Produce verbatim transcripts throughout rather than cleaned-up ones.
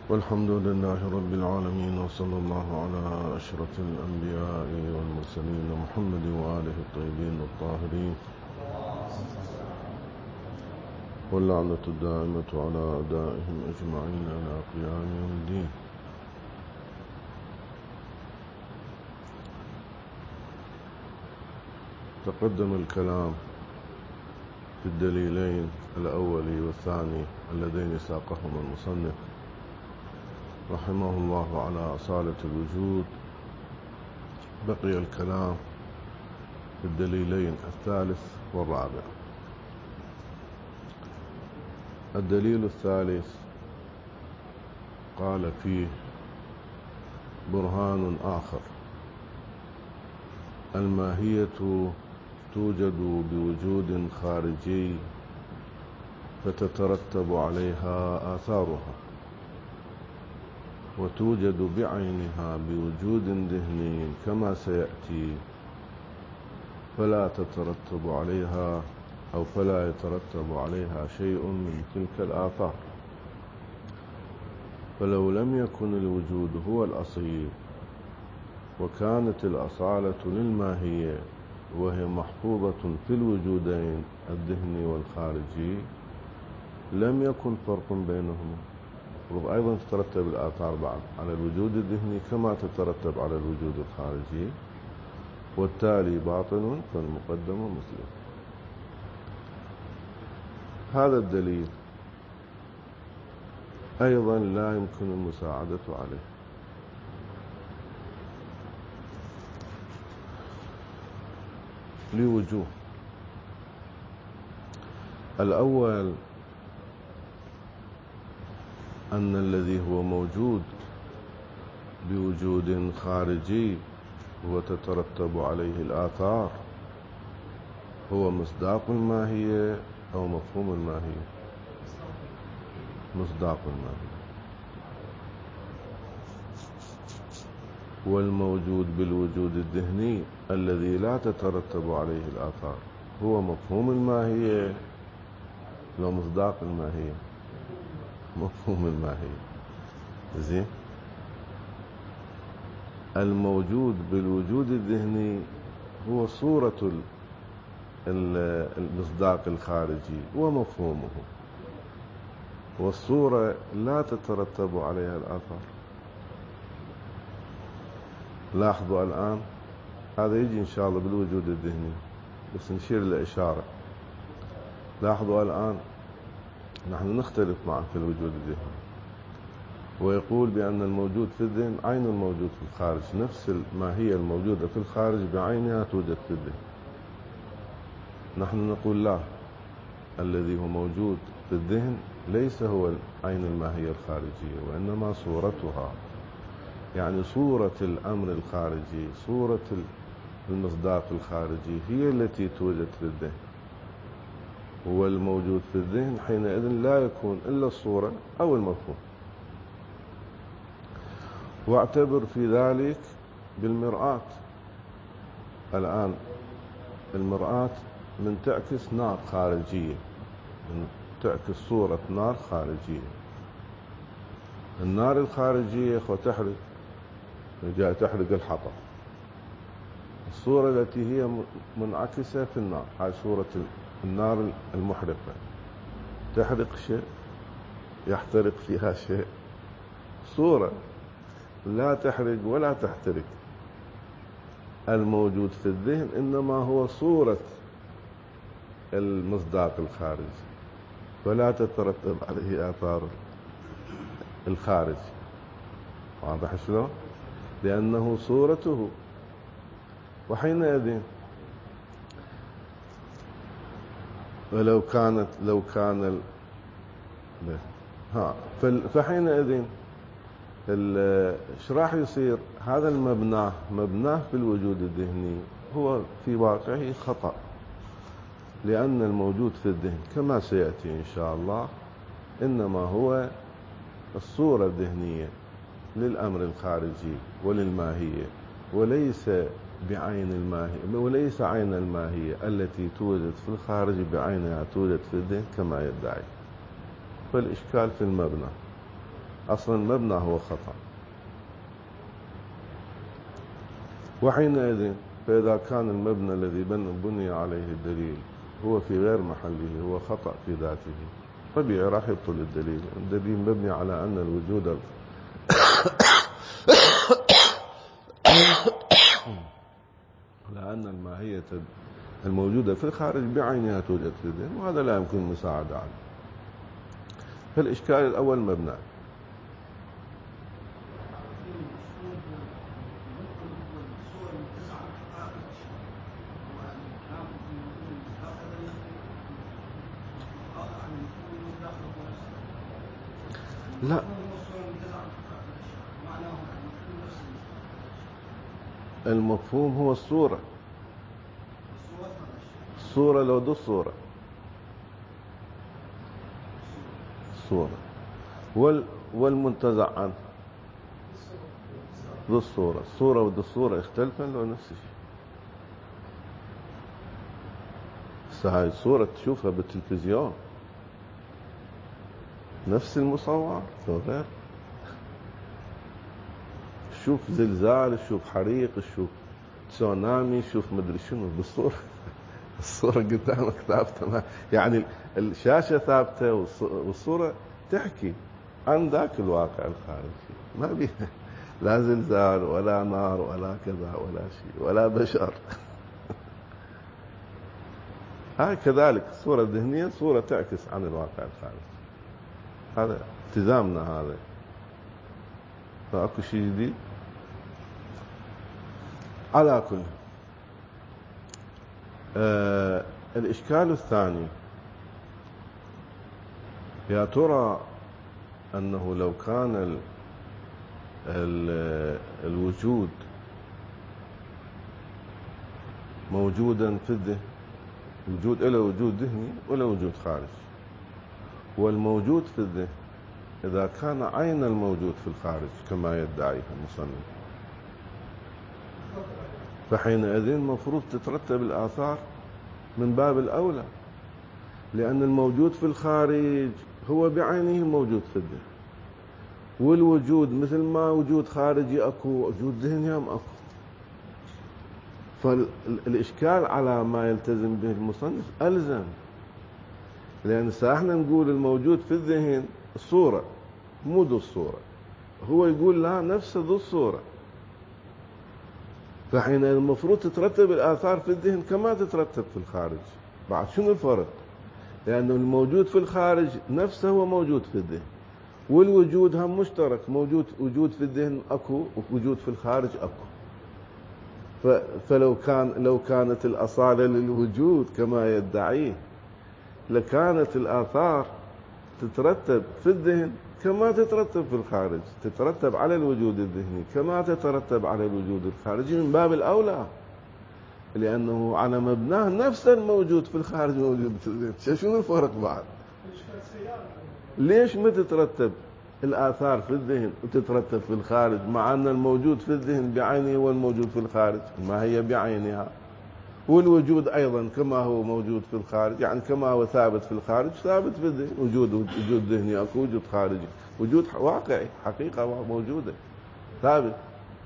والحمد لله رب العالمين، وصلى الله على أشرف الأنبياء والمرسلين محمد وآله الطيبين الطاهرين، واللعنة الدائمة على أعدائهم أجمعين إلى قيام يوم الدين. تقدم الكلام في الدليلين الأول والثاني اللذين ساقهما المصنف رحمه الله على أصالة الوجود. بقي الكلام في الدليلين الثالث والرابع. الدليل الثالث قال فيه برهان آخر: الماهية توجد بوجود خارجي فتترتب عليها آثارها، وتوجد بعينها بوجود ذهني كما سيأتي، فلا تترتب عليها أو فلا يترتب عليها شيء من تلك الآثار. فلو لم يكن الوجود هو الأصيل وكانت الأصالة للماهية وهي محفوظة في الوجودين الذهني والخارجي لم يكن فرق بينهما، وأيضا تترتب الآثار بعد على الوجود الذهني كما تترتب على الوجود الخارجي، والتالي باطل فالمقدم مسلم. هذا الدليل أيضا لا يمكن المساعدة عليه، لوجوه. الأول أن الذي هو موجود بوجود خارجي وتترتب عليه الآثار هو مصداق الماهية أو مفهوم الماهية؟ مصداق الماهية. والموجود بالوجود الذهني الذي لا تترتب عليه الآثار هو مفهوم الماهية لو مصداق الماهية؟ مفهوم الماهية. زين. الموجود بالوجود الذهني هو صورة المصداق الخارجي ومفهومه، والصورة لا تترتب عليها الآثار. لاحظوا الآن، هذا يجي إن شاء الله بالوجود الذهني، بس نشير لإشارة. لاحظوا الآن، نحن نختلف معه في الوجود الذهني، ويقول بأن الموجود في الذهن عين الموجود في الخارج، نفس الماهية الموجودة في الخارج بعينها توجد في الذهن. نحن نقول لا، الذي هو موجود في الذهن ليس هو عين الماهية الخارجية، وإنما صورتها، يعني صورة الأمر الخارجي، صورة المصداق الخارجي هي التي توجد في الذهن. والموجود في الذهن حينئذ لا يكون إلا الصورة أو المفهوم. واعتبر في ذلك بالمرآة. الآن المرآة من تعكس نار خارجية، من تعكس صورة نار خارجية. النار الخارجية تحرق، جاء تحرق الحطب. الصورة التي هي منعكسة في النار هاي صورة النار المحرقة، تحرق شيء، يحترق فيها شيء. صورة لا تحرق ولا تحترق. الموجود في الذهن إنما هو صورة المصداق الخارجي، فلا تترتب عليه آثار الخارج. واضح شلون؟ لأنه صورته. وحينئذ ولو كانت لو كان ال... ها فحينئذ ايش راح يصير؟ هذا المبنى مبناه في الوجود الذهني هو في واقعه خطأ، لأن الموجود في الذهن كما سيأتي إن شاء الله إنما هو الصورة الذهنية للأمر الخارجي وللماهية، وليس بعين الماهية، وليس عين الماهية التي توجد في الخارج بعينها توجد في الذهن كما يدعي. فالإشكال في المبنى. أصلا المبنى هو خطأ. وحينئذ فإذا كان المبنى الذي بني عليه الدليل هو في غير محله، هو خطأ في ذاته، طبيعي راح يبطل الدليل. الدليل مبني على أن الوجود لأن الماهية الموجودة في الخارج بعينها توجد في الذهن، وهذا لا يمكن المساعدة عنه. فالإشكال الأول مبنى. لا، المفهوم هو الصورة. الصورة لو دو الصورة الصورة وال والمنتزع عنه ذو الصورة. الصورة وذو الصورة اختلفا لو نفس الشيء. هاي الصورة تشوفها بالتلفزيون نفس المصور لو غير. شوف زلزال، شوف حريق، شوف تسونامي، شوف مدري شنو بالصورة. الصورة قدامك ثابتة، يعني الشاشة ثابتة والصورة تحكي عن ذاك الواقع الخارجي، ما بيها لا زلزال ولا نار ولا كذا ولا شيء ولا بشر. هاي كذلك الصورة الذهنية صورة تعكس عن الواقع الخارجي. هذا التزامنا هذا، فأكو شيء جديد. على كل آه الإشكال الثاني، يا ترى أنه لو كان ال ال الوجود موجودا في الذهن، وجود إلى وجود ذهني ولا وجود خارجي، والموجود في الذهن إذا كان عين الموجود في الخارج كما يدعيه المصنف، فحينئذ المفروض تترتب الآثار من باب الأولى، لأن الموجود في الخارج هو بعينه موجود في الذهن، والوجود مثل ما وجود خارجي أكو وجود ذهني هم أكو. فالإشكال على ما يلتزم به المصنف ألزم، لأن احنا نقول الموجود في الذهن الصورة مو ذو الصورة، هو يقول لا نفس ذو الصورة. فحين المفروض تترتب الآثار في الذهن كما تترتب في الخارج. بعد شنو الفرق؟ لأنه الموجود في الخارج نفسه هو موجود في الذهن، والوجود هم مشترك، موجود وجود في الذهن أكو ووجود في الخارج أكو. فلو كان لو كانت الأصالة للوجود كما يدعيه لكانت الآثار تترتب في الذهن كما تترتب في الخارج، تترتب على الوجود الذهني كما تترتب على الوجود الخارجي من باب الأولى، لأنه على مبناه نفس الموجود في الخارج موجود في الذهن. شنو الفرق بعد؟ ليش ما تترتب الآثار في الذهن وتترتب في الخارج، مع أن الموجود في الذهن بعينه والموجود في الخارج ما هي بعينها، والوجود أيضا كما هو موجود في الخارج، يعني كما هو ثابت في الخارج ثابت في الذهن. وجود وجود ذهني أكو وجود خارجي، وجود واقعي حقيقة موجودة ثابت.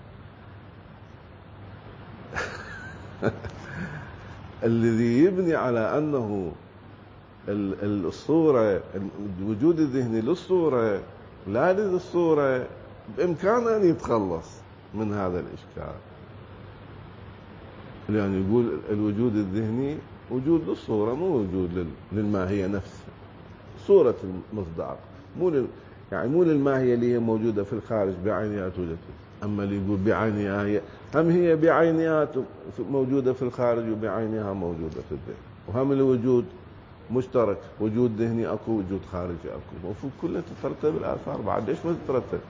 الذي يبني على أنه الصورة الوجود الذهني للصورة لا للصورة، بإمكانه أن يتخلص من هذا الإشكال، يعني يقول الوجود الذهني وجود للصورة مو وجود للماهية نفسها. صورة المصداق مو لل... يعني مو للماهية اللي هي موجودة في الخارج بعينها توجد، أما اللي يقول بعينها هي هم هي بعينها موجودة في الخارج وبعينها موجودة في الذهن، وهم الوجود مشترك، وجود ذهني أكو وجود خارجي أكو، المفروض كلها تترتب الآثار. بعد ليش ما تترتب؟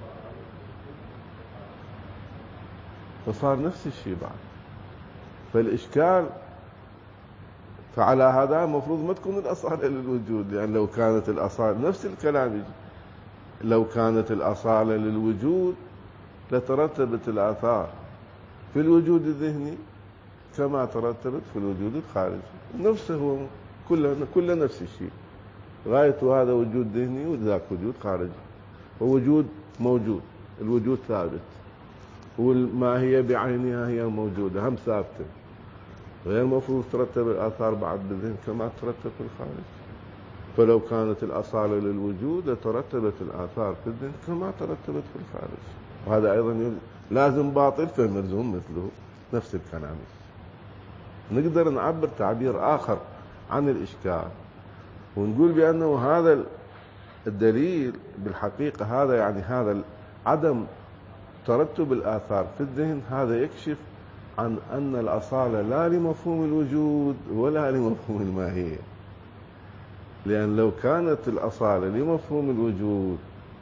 فصار نفس الشيء بعد. فالإشكال فعلى هذا المفروض ما تكون الأصالة للوجود، لأن يعني لو كانت الأصالة نفس الكلام يجي، لو كانت الأصالة للوجود لترتبت الآثار في الوجود الذهني كما ترتبت في الوجود الخارجي، نفسه هو كله كله نفس الشيء، غايته هذا وجود ذهني وذاك وجود خارجي. ووجود موجود، الوجود ثابت، والماهية بعينها هي موجودة هم ثابتة، غير المفروض ترتب الآثار بعد بالذهن كما ترتب في الخارج. فلو كانت الأصالة للوجود لترتبت الآثار في الذهن كما ترتبت في الخارج، وهذا أيضا لازم باطل فالملزوم مثله، نفس الكلام. نقدر نعبر تعبير آخر عن الإشكال ونقول بأنه هذا الدليل بالحقيقة هذا يعني هذا عدم ترتب الآثار في الذهن هذا يكشف عن أن الأصالة لا لمفهوم الوجود ولا لمفهوم الماهية، لأن لو كانت الأصالة لمفهوم الوجود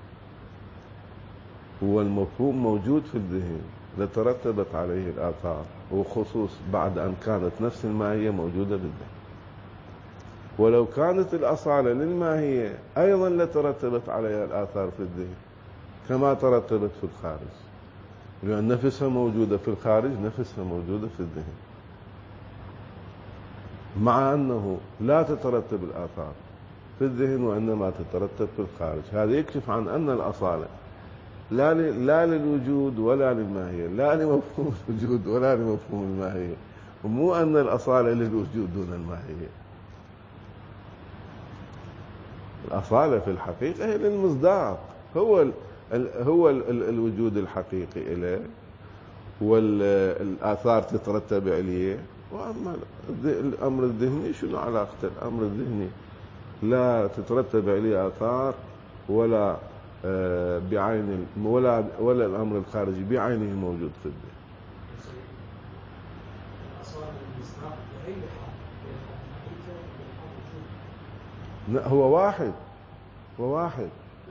والمفهوم موجود في الذهن لترتبت عليه الآثار، وخصوص بعد أن كانت نفس الماهية موجودة بالذهن. ولو كانت الأصالة للماهية أيضا لترتبت عليها الآثار في الذهن كما ترتبت في الخارج، لأن نفسها موجودة في الخارج نفسها موجودة في الذهن، مع أنه لا تترتب الآثار في الذهن وإنما تترتب في الخارج. هذا يكشف عن أن الأصالة لا لا للوجود ولا للماهية، لا لمفهوم الوجود ولا لمفهوم الماهية، ومو أن الأصالة للوجود دون الماهية. الأصالة في الحقيقة هي للمصداق، هو ال هو ال الوجود الحقيقي إليه والآثار تترتب عليه. وأما الأمر الذهني شنو علاقته؟ الأمر الذهني لا تترتب عليه آثار ولا بعين ولا ولا الأمر الخارجي بعينه موجود في الذهن. هو واحد هو واحد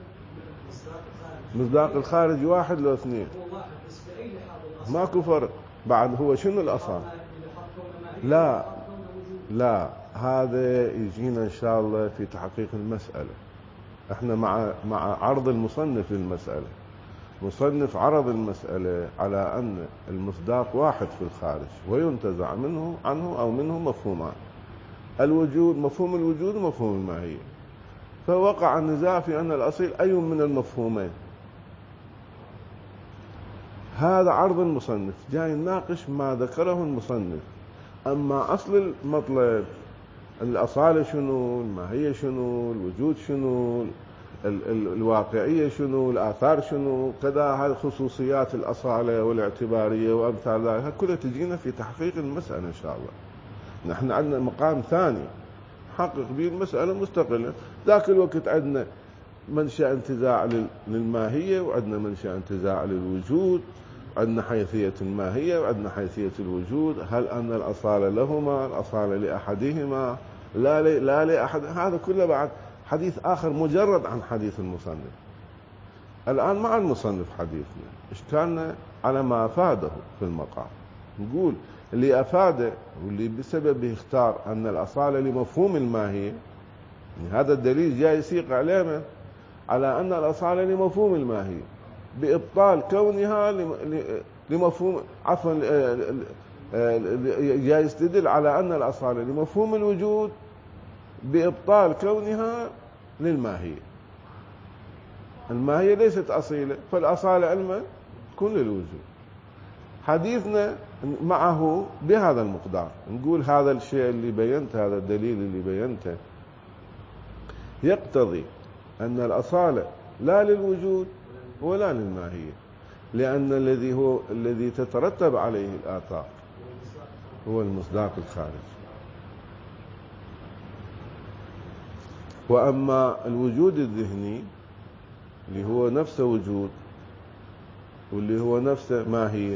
مصداق الخارج واحد لو اثنين ماكو فرق. بعد هو شنو الأصالة؟ لا لا هذا يجينا إن شاء الله في تحقيق المسألة. احنا مع مع عرض المصنف للمسألة. مصنف عرض المسألة على أن المصداق واحد في الخارج وينتزع منه عنه أو منه مفهومان، الوجود مفهوم الوجود ومفهوم الماهية، فوقع النزاع في أن الأصيل أي من المفهومين. هذا عرض المصنف جاي يناقش ما ذكره المصنف. أما أصل المطلب الأصالة شنو، الماهية شنو، الوجود شنو، ال ال الواقعية شنو، الآثار شنو، كذا، هذه خصوصيات الأصالة والاعتبارية وأمثال ذلك كلها تجينا في تحقيق المسألة إن شاء الله. نحن عندنا مقام ثاني حقق به المسألة مستقلة. ذاك الوقت عندنا منشأ انتزاع للماهية، وعندنا منشأ انتزاع للوجود، عندنا حيثية الماهية وعندنا حيثية الوجود. هل أن الأصالة لهما، الأصالة لأحدهما، لا لي لا لأحد، هذا كله بعد حديث آخر مجرد عن حديث المصنف. الآن مع المصنف حديثنا اشكالنا على ما أفاده في المقام. نقول اللي أفاده واللي بسببه اختار أن الأصالة لمفهوم الماهية، هذا الدليل جاي يسيق علينا على أن الأصالة لمفهوم الماهية بإبطال كونها لمفهوم، عفوا جاي يستدل على أن الأصالة لمفهوم الوجود بإبطال كونها للماهية. الماهية ليست أصيلة، فالأصالة علما تكون للوجود. حديثنا معه بهذا المقدار. نقول هذا الشيء اللي بينته، هذا الدليل اللي بينته يقتضي أن الأصالة لا للوجود ولا للماهية، لأن الذي هو الذي تترتب عليه الآثار هو المصداق الخارجي. وأما الوجود الذهني اللي هو نفسه وجود واللي هو نفسه ماهية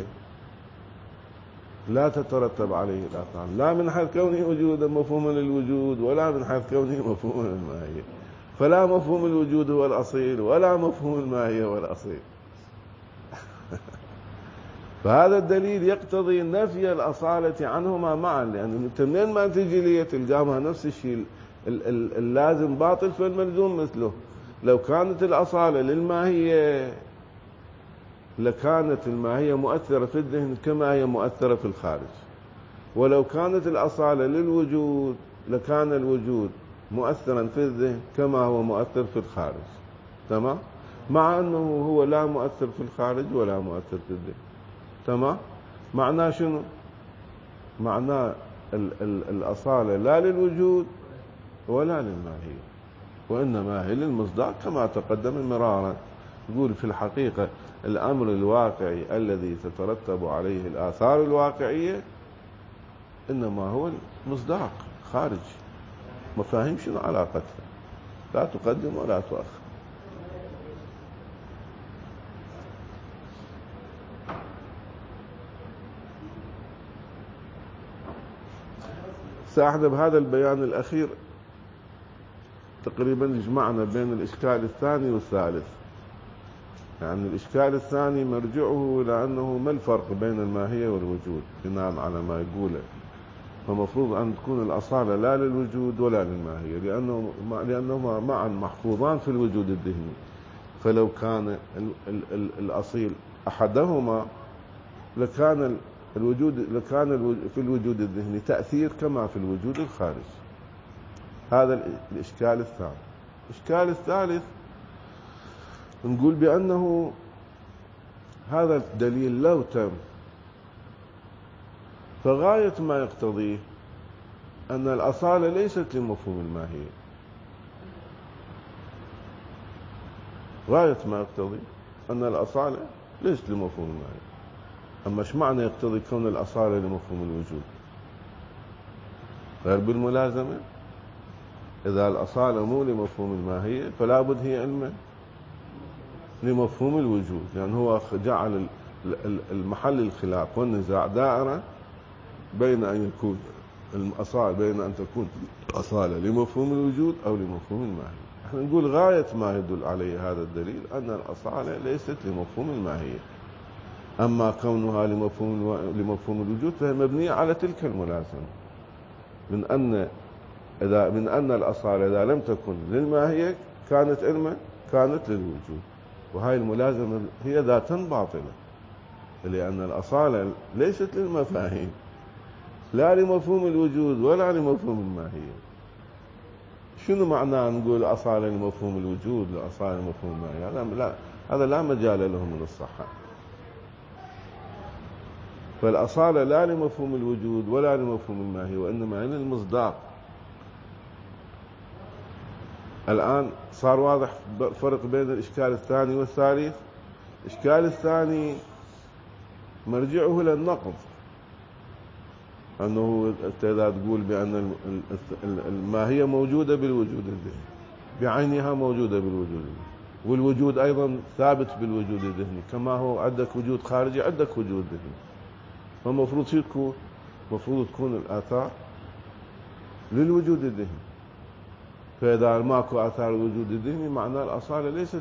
لا تترتب عليه الآثار، لا من حيث كونه وجودا مفهوما للوجود ولا من حيث كونه مفهوما للماهية. فلا مفهوم الوجود هو الأصيل ولا مفهوم الماهية هو الأصيل. فهذا الدليل يقتضي نفي الأصالة عنهما معا، لأن انت منين ما تجي لي تلقاها نفس الشيء، اللازم باطل فالملزوم مثله. لو كانت الأصالة للماهية لكانت الماهية مؤثرة في الذهن كما هي مؤثرة في الخارج، ولو كانت الأصالة للوجود لكان الوجود مؤثرا في الذهن كما هو مؤثر في الخارج. تمام؟ مع أنه هو لا مؤثر في الخارج ولا مؤثر في الذهن. تمام؟ معناه شنو؟ معناه ال ال الأصالة لا للوجود ولا للماهية، وإنما هي للمصداق كما تقدم مرارا. يقول في الحقيقة الأمر الواقعي الذي تترتب عليه الآثار الواقعية إنما هو المصداق خارج. مفاهيم شنو علاقتها؟ لا تقدم ولا تؤخر. سأحذف هذا البيان الأخير. تقريبا جمعنا بين الإشكال الثاني والثالث. يعني الإشكال الثاني مرجعه إلى أنه ما الفرق بين الماهية والوجود بناء على ما يقوله. فمفروض أن تكون الأصالة لا للوجود ولا للماهية، لأنه لأنهما معا محفوظان في الوجود الذهني. فلو كان ال ال ال الأصيل أحدهما لكان الوجود لكان في الوجود الذهني تأثير كما في الوجود الخارجي. هذا الإشكال الثاني. الإشكال الثالث نقول بأنه هذا الدليل لو تم فغاية ما يقتضيه أن الأصالة ليست لمفهوم الماهية. غاية ما يقتضي أن الأصالة ليست لمفهوم الماهية. أما ايش معنى يقتضي كون الأصالة لمفهوم الوجود؟ غير بالملازمة. إذا الأصالة مو لمفهوم الماهية فلا بد هي علما لمفهوم الوجود، لأن يعني هو جعل المحل الخلاف والنزاع دائرة بين أن يكون الأصالة بين أن تكون الأصالة لمفهوم الوجود أو لمفهوم الماهية. احنا نقول غاية ما يدل عليه هذا الدليل أن الأصالة ليست لمفهوم الماهية. أما كونها لمفهوم لمفهوم الوجود فهي مبنية على تلك الملازمة من أن إذا من أن الأصالة إذا لم تكن للماهية كانت علما كانت للوجود، وهاي الملازمة هي ذاتا باطلة، لأن الأصالة ليست للمفاهيم لا لمفهوم الوجود ولا لمفهوم الماهية. شنو معناه نقول أصالة لمفهوم الوجود لأصالة لمفهوم الماهية؟ هذا لا هذا لا مجال له من الصحة. فالأصالة لا لمفهوم الوجود ولا لمفهوم الماهية، وإنما هي للمصداق. الآن صار واضح فرق بين الإشكال الثاني والثالث. الإشكال الثاني مرجعه إلى النقض، أنه إذا تقول بأن الماهية موجودة بالوجود الذهني بعينها موجودة بالوجود الذهني، والوجود أيضا ثابت بالوجود الذهني كما هو عندك وجود خارجي عندك وجود ذهني. فالمفروض شو تكون؟ المفروض تكون الآثار للوجود الذهني. فإذا ماكو آثار الوجود الذهني معناه الأصالة ليست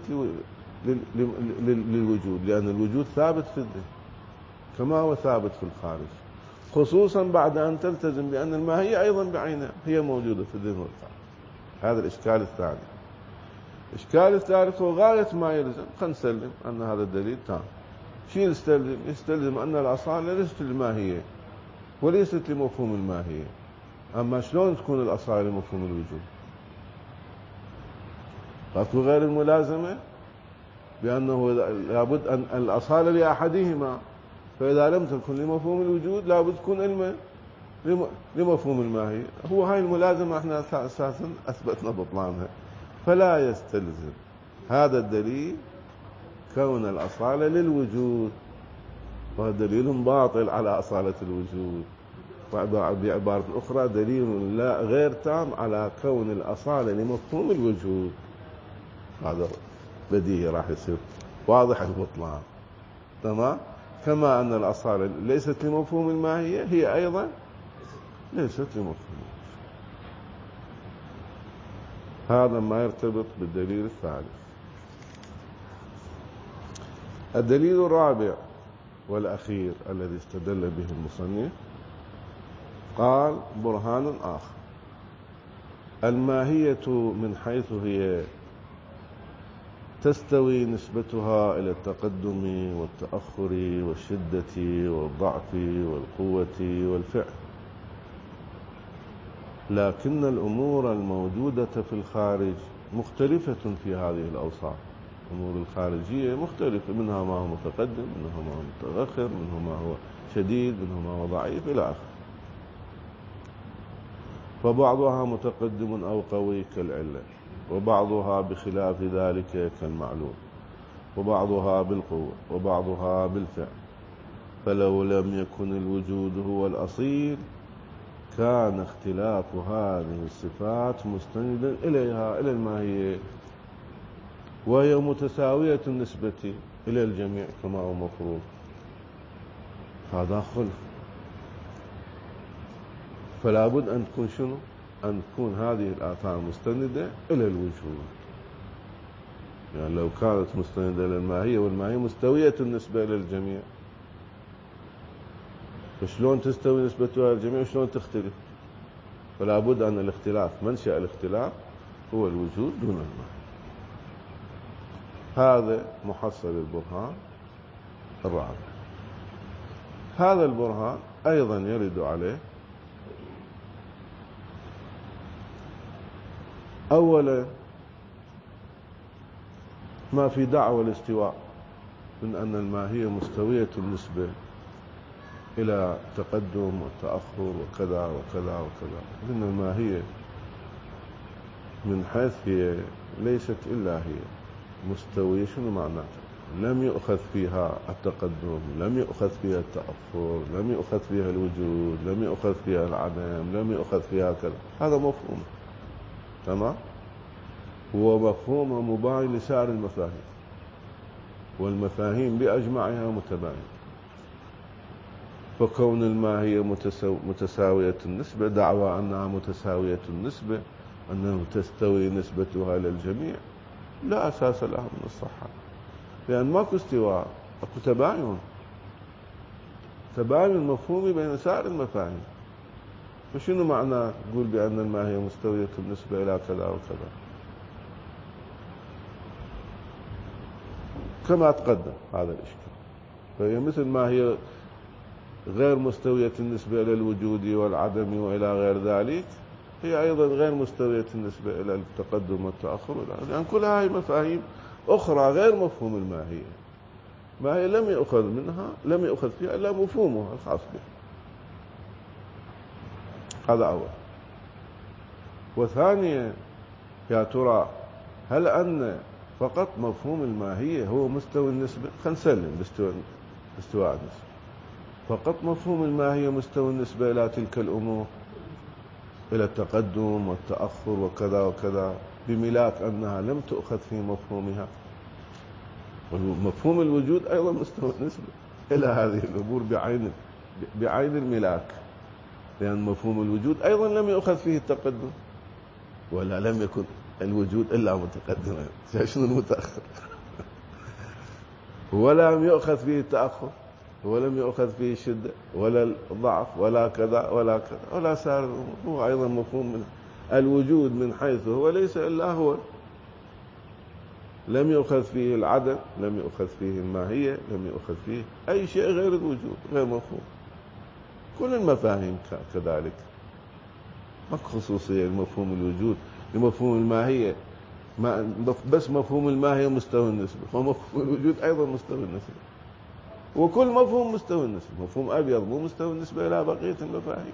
للوجود، لأن الوجود ثابت في الذهن كما هو ثابت في الخارج، خصوصا بعد أن تلتزم بأن الماهية أيضا بعينها هي موجودة في الذهن والخارج. هذا الإشكال الثاني. الإشكال الثالث هو غاية ما يلزم خلينا نسلم أن هذا الدليل تام. شو يستلزم؟ يستلزم أن الأصالة ليست للماهية وليست لمفهوم الماهية. أما شلون تكون الأصالة لمفهوم الوجود؟ أكو غير الملازمة بأنه لابد أن الأصالة لأحدهما، فإذا لم تكن لمفهوم الوجود لابد تكون علما لمفهوم الماهية. هو هاي الملازمة احنا أساسا أثبتنا بطلانها. فلا يستلزم هذا الدليل كون الأصالة للوجود، وهذا دليل باطل على أصالة الوجود. بعبارة أخرى دليل لا غير تام على كون الأصالة لمفهوم الوجود. هذا بديهي راح يصير واضح البطلان. تمام؟ كما أن الأصالة ليست لمفهوم الماهية هي أيضا ليست لمفهوم. هذا ما يرتبط بالدليل الثالث. الدليل الرابع والأخير الذي استدل به المصنف قال برهان آخر: الماهية من حيث هي تستوي نسبتها إلى التقدم والتأخر والشدة والضعف والقوة والفعل، لكن الأمور الموجودة في الخارج مختلفة في هذه الأوصاف. الأمور الخارجية مختلفة، منها ما هو متقدم، منها ما هو متأخر، منها ما هو شديد، منها ما هو ضعيف إلى آخره. فبعضها متقدم أو قوي كالعلة، وبعضها بخلاف ذلك كالمعلوم، وبعضها بالقوة وبعضها بالفعل. فلو لم يكن الوجود هو الأصيل كان اختلاف هذه الصفات مستندا إليها، إلى الماهية، وهي متساوية النسبة إلى الجميع كما هو مفروض. هذا خلف. فلا بد أن تكون شنو؟ أن تكون هذه الآثار مستندة إلى الوجود. يعني لو كانت مستندة إلى الماهية والماهية مستوية النسبة إلى الجميع، فشلون تستوي نسبتها إلى الجميع وشلون تختلف؟ فلا بد أن الاختلاف، منشأ الاختلاف هو الوجود دون الماهية. هذا محصل البرهان الرابع. هذا البرهان أيضا يرد عليه أولا ما في دعوى الاستواء من أن الماهية مستوية النسبة إلى تقدم والتأخر وكذا وكذا وكذا. إن الماهية من حيث هي ليست إلا هي مستوية. شنو معناته؟ لم يؤخذ فيها التقدم، لم يؤخذ فيها التأخر، لم يؤخذ فيها الوجود، لم يؤخذ فيها العدم، لم يؤخذ فيها كذا. هذا مفهوم، تمام؟ هو مفهوم مباين لسائر المفاهيم، والمفاهيم بأجمعها متباينة. فكون الماهية متساو... متساوية النسبة، دعوى أنها متساوية النسبة، أنه تستوي نسبتها للجميع، لا أساس لها من الصحة. لأن ماكو استواء، اكو تباين، تباين مفهومي بين سائر المفاهيم. فشنو معنى تقول بأن الماهية مستوية النسبة إلى كذا وكذا؟ كما تقدم هذا الإشكال. فهي مثل ما هي غير مستوية النسبة إلى الوجود والعدم وإلى غير ذلك، هي أيضا غير مستوية النسبة إلى التقدم والتأخر، لأن يعني كل هاي مفاهيم أخرى غير مفهوم الماهية. ماهية لم يؤخذ منها، لم يؤخذ فيها إلا مفهومها الخاص به. هذا أول. وثانيا، يا ترى هل أن فقط مفهوم الماهية هو مستوى النسبة؟ خلينا نسلم باستواء استواء النسبة. فقط مفهوم الماهية مستوى النسبة إلى تلك الأمور، إلى التقدم والتأخر وكذا وكذا، بملاك أنها لم تؤخذ في مفهومها. ومفهوم الوجود أيضا مستوى النسبة إلى هذه الأمور بعين بعين الملاك، لأن مفهوم الوجود أيضا لم يؤخذ فيه التقدم، ولا لم يكن الوجود إلا متقدما. شنو المتأخر؟ ولم يؤخذ فيه التأخر، ولم يؤخذ فيه الشدة ولا الضعف ولا كذا ولا كذا ولا سائر. هو أيضا مفهوم من الوجود من حيث هو ليس إلا هو. لم يؤخذ فيه العدم، لم يؤخذ فيه الماهية، لم يؤخذ فيه أي شيء غير الوجود، غير مفهوم. كل المفاهيم كذلك. ما خصوصية المفهوم الوجود لمفهوم الماهية، ما بس مفهوم الماهية مستوى النسبة، ومفهوم الوجود أيضا مستوى النسبة. وكل مفهوم مستوى النسبة. مفهوم أبيض مو مستوى النسبة إلى بقية المفاهيم.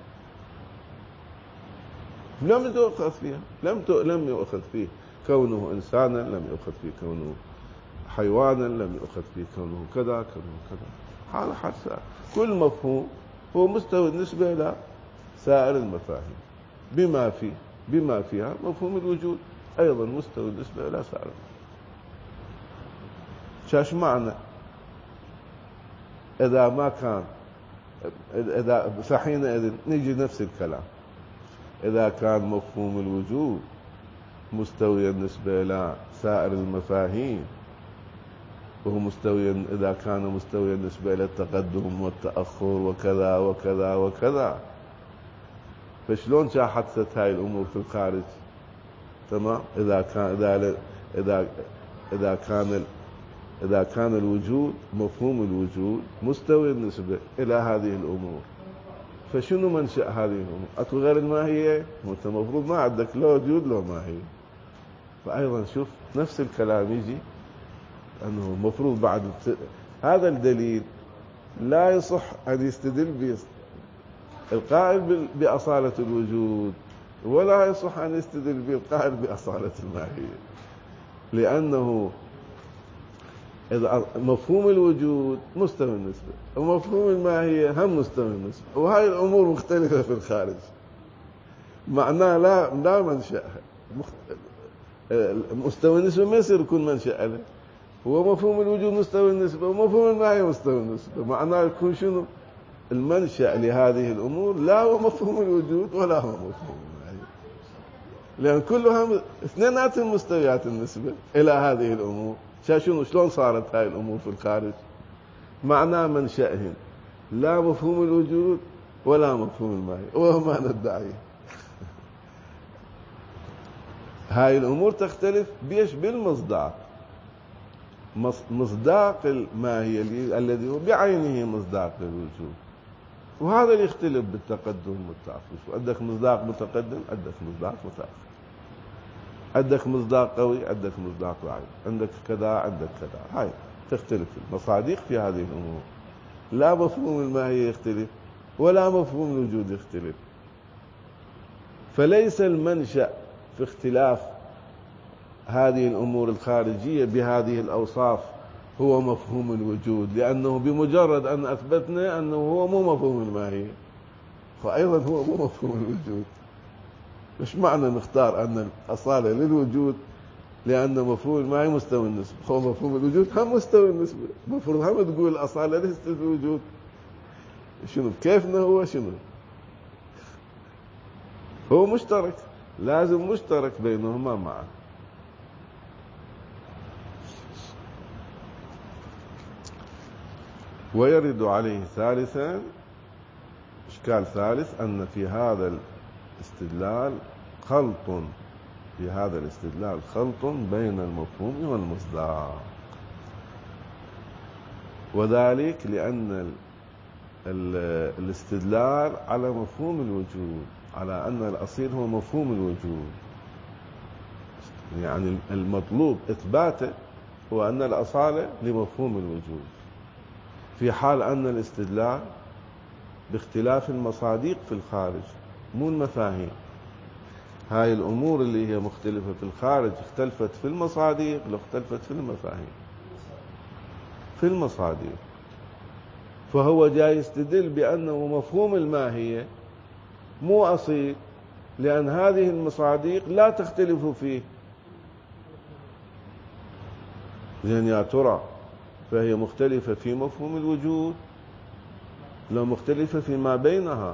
لم تؤخذ فيها، لم لم يؤخذ فيه كونه إنسانا، لم يؤخذ فيه كونه حيوانا، لم يؤخذ فيه كونه كذا كونه كذا. هذا حدث. كل مفهوم هو مستوى النسبة إلى سائر المفاهيم، بما فيه بما فيها مفهوم الوجود أيضا مستوى النسبة إلى سائر المفاهيم. شاش معنى إذا ما كان، إذا فحينئذ نيجي نفس الكلام، إذا كان مفهوم الوجود مستوي النسبة إلى سائر المفاهيم، وهو مستوي، إذا كان مستوي النسبة إلى التقدم والتأخر وكذا وكذا وكذا، فشلون حدثت هاي الأمور في الخارج؟ تمام. إذا كان إذا إذا إذا كان إذا كان الوجود، مفهوم الوجود مستوي النسبة إلى هذه الأمور، فشنو منشأ هذه الأمور؟ أكو غير الماهية؟ وأنت مفروض ما عندك لا وجود لا ماهية. فأيضا شوف نفس الكلام يجي أنه المفروض بعد هذا الدليل لا يصح أن يستدل به القائل بأصالة الوجود، ولا يصح أن يستدل به القائل بأصالة الماهية، لأنه إذا مفهوم الوجود مستوى النسبة ومفهوم الماهية هم مستوى النسبة، وهذه الأمور مختلفة في الخارج، معناه لا لا منشأ. مستوى النسبة ما يصير يكون منشأ له، هو مفهوم الوجود مستوى النسبة ومفهوم الماهية مستوى النسبة، معناه يكون شنو المنشأ لهذه الأمور؟ لا هو مفهوم الوجود ولا هو مفهوم الماهية، لأن كلها اثنيناتهم مستويات النسبة إلى هذه الأمور. شنو شلون صارت هاي الأمور في الخارج؟ معناه منشأهم لا مفهوم الوجود ولا مفهوم الماهية، وهو ما ندعيه. هاي الأمور تختلف بيش بالمصداق، مصداق الماهية الذي هو بعينه مصداق الوجود، وهذا اللي يختلف بالتقدم والتأخر. عندك مصداق متقدم، عندك مصداق متأخر، عندك مصداق قوي، عندك مصداق ضعيف، عندك كذا عندك كذا. هاي تختلف المصادق في هذه الأمور، لا مفهوم الماهية يختلف ولا مفهوم الوجود يختلف. فليس المنشأ في اختلاف هذه الأمور الخارجية بهذه الأوصاف هو مفهوم الوجود، لأنه بمجرد أن أثبتنا أنه هو مو مفهوم الماهية فأيضا هو مو مفهوم الوجود. مش معنى نختار أن الأصالة للوجود لأن مفهوم الماهية مستوى النسبة، هو مفهوم الوجود هم مستوى النسبة، المفروض هم تقول الأصالة ليست الوجود. شنو كيفنا هو شنو هو مشترك، لازم مشترك بينهما معا. ويرد عليه ثالثا إشكال ثالث أن في هذا الاستدلال خلط في هذا الاستدلال خلط بين المفهوم والمصداق، وذلك لأن ال ال الاستدلال على مفهوم الوجود، على أن الأصيل هو مفهوم الوجود، يعني المطلوب إثباته هو أن الأصالة لمفهوم الوجود، في حال أن الاستدلال باختلاف المصادق في الخارج مو المفاهيم. هاي الأمور اللي هي مختلفة في الخارج اختلفت في المصادق لو اختلفت في المفاهيم في المصادق، فهو جاي يستدل بأنه مفهوم الماهية مو أصيل لأن هذه المصادق لا تختلف فيه. زين يا ترى فهي مختلفة في مفهوم الوجود لو مختلفة فيما بينها؟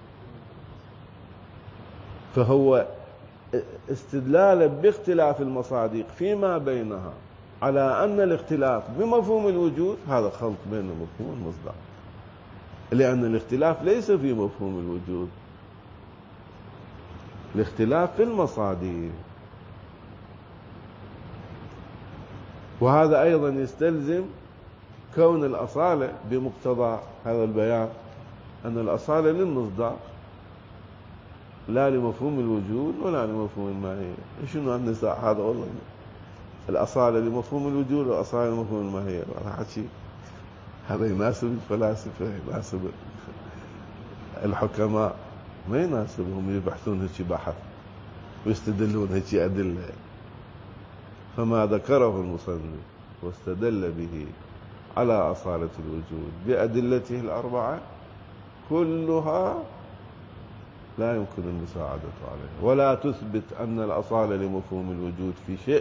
فهو استدلالا باختلاف المصادق فيما بينها على أن الاختلاف بمفهوم الوجود هذا خلط بين المفهوم والمصداق، لأن الاختلاف ليس في مفهوم الوجود، الاختلاف في المصادق. وهذا أيضا يستلزم كون الأصالة بمقتضى هذا البيان أن الأصالة للمصداق لا لمفهوم الوجود ولا لمفهوم الماهية. شنو النزاع هذا؟ والله الأصالة لمفهوم الوجود والأصالة لمفهوم الماهية، هذا حكي هذا يناسب الفلاسفة، يناسب الحكماء، ما يناسبهم يبحثون هيك بحث ويستدلون هيك أدلة. فما ذكره المصنف واستدل به على أصالة الوجود بأدلته الأربعة كلها لا يمكن المساعدة عليه، ولا تثبت أن الأصالة لمفهوم الوجود في شيء.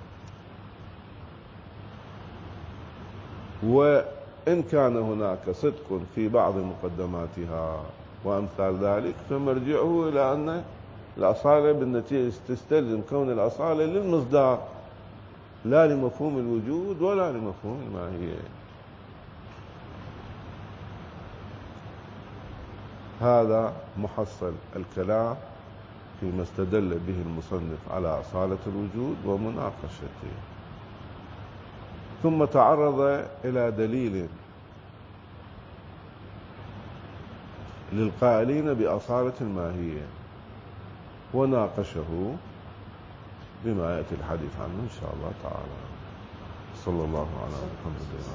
وإن كان هناك صدق في بعض مقدماتها وأمثال ذلك فمرجعه إلى أن الأصالة بالنتيجة تستلزم كون الأصالة للمصداق لا لمفهوم الوجود ولا لمفهوم الماهية. هذا محصل الكلام فيما استدل به المصنف على أصالة الوجود ومناقشته. ثم تعرض إلى دليل للقائلين بأصالة الماهية وناقشه بما يأتي الحديث عنه إن شاء الله تعالى. وصلى الله على محمد وعلى